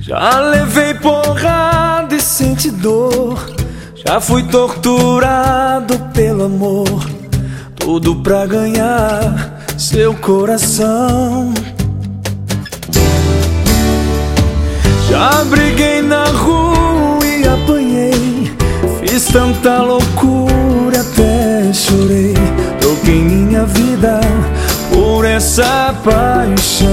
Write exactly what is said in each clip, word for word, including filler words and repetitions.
Já levei porrada e senti dor, já fui torturado pelo amor, tudo pra ganhar seu coração. Já briguei na rua e apanhei, fiz tanta loucura até chorei. Troquei minha vida por essa paixão.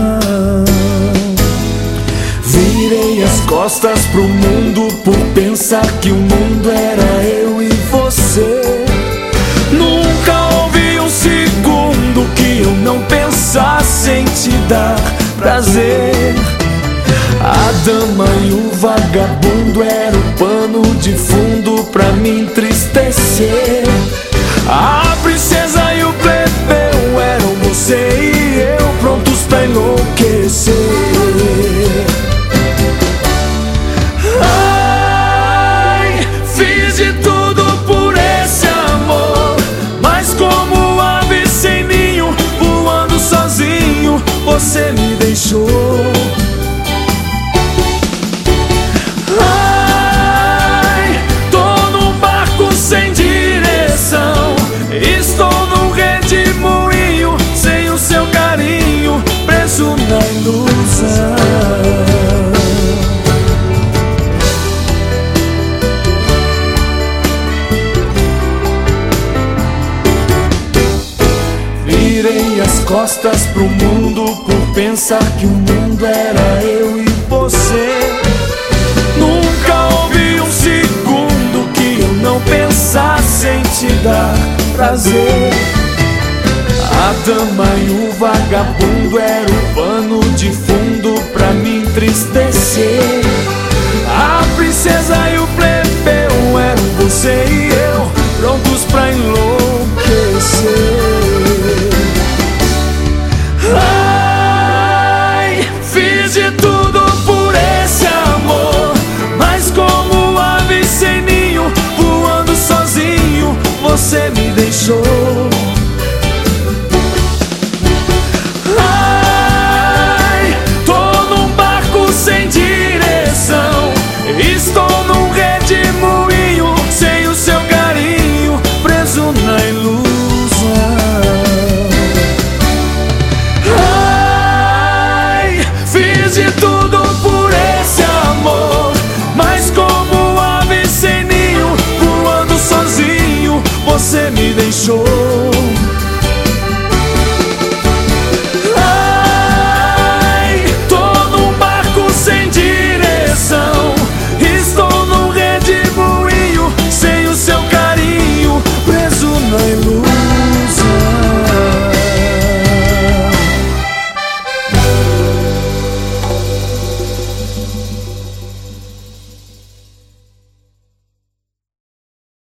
Virei as costas pro mundo por pensar que o mundo era eu e você. Nunca houve um segundo que eu não pensasse em te dar prazer. A dama e o vagabundo era o pano de fundo pra me entristecer. A princesa e o plebeu eram você e eu, prontos pra enlouquecer. Ai, fiz de tudo por esse amor, mas como ave sem ninho, voando sozinho, você me deixou. Sem direção, estou num redemoinho, sem o seu carinho, preso na ilusão. Virei as costas pro mundo por pensar que o mundo era eu e você. Nunca houve um segundo que eu não pensasse em te dar prazer. A dama e o vagabundo era o pano de fundo pra me entristecer.